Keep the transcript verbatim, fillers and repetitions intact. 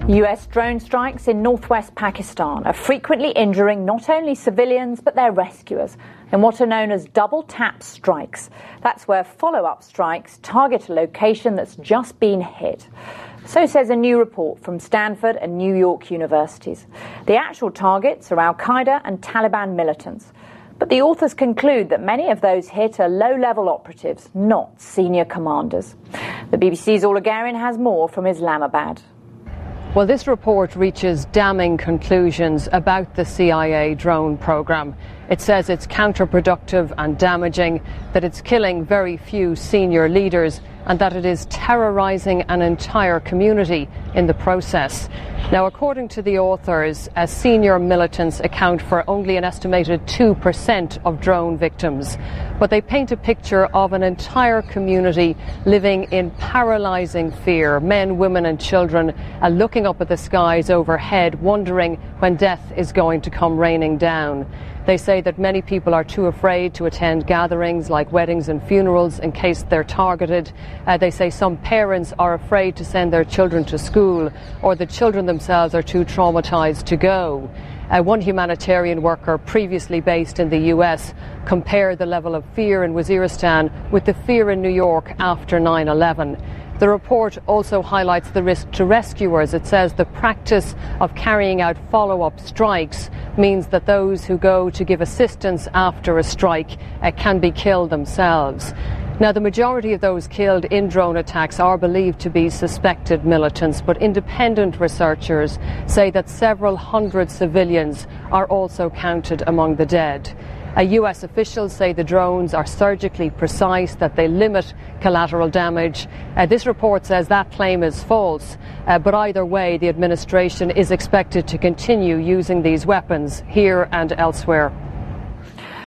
U S drone strikes in northwest Pakistan are frequently injuring not only civilians but their rescuers in what are known as double-tap strikes. That's where follow-up strikes target a location that's just been hit. So says a new report from Stanford and New York universities. The actual targets are Al-Qaeda and Taliban militants. But the authors conclude that many of those hit are low-level operatives, not senior commanders. The B B C's Orla Guerin has more from Islamabad. Well, this report reaches damning conclusions about the C I A drone program. It says it's counterproductive and damaging, that it's killing very few senior leaders, and that it is terrorizing an entire community in the process. Now, according to the authors, uh, senior militants account for only an estimated two percent of drone victims. But they paint a picture of an entire community living in paralyzing fear, men, women and children uh, looking up at the skies overhead, wondering when death is going to come raining down. They say that many people are too afraid to attend gatherings like weddings and funerals in case they're targeted. Uh, they say some parents are afraid to send their children to school, or the children themselves are too traumatized to go. Uh, one humanitarian worker previously based in the U S compared the level of fear in Waziristan with the fear in New York after nine eleven. The report also highlights the risk to rescuers. It says the practice of carrying out follow-up strikes means that those who go to give assistance after a strike uh, can be killed themselves. Now, the majority of those killed in drone attacks are believed to be suspected militants, but independent researchers say that several hundred civilians are also counted among the dead. Uh, U S officials say the drones are surgically precise, that they limit collateral damage. Uh, this report says that claim is false, uh, but either way, the administration is expected to continue using these weapons here and elsewhere.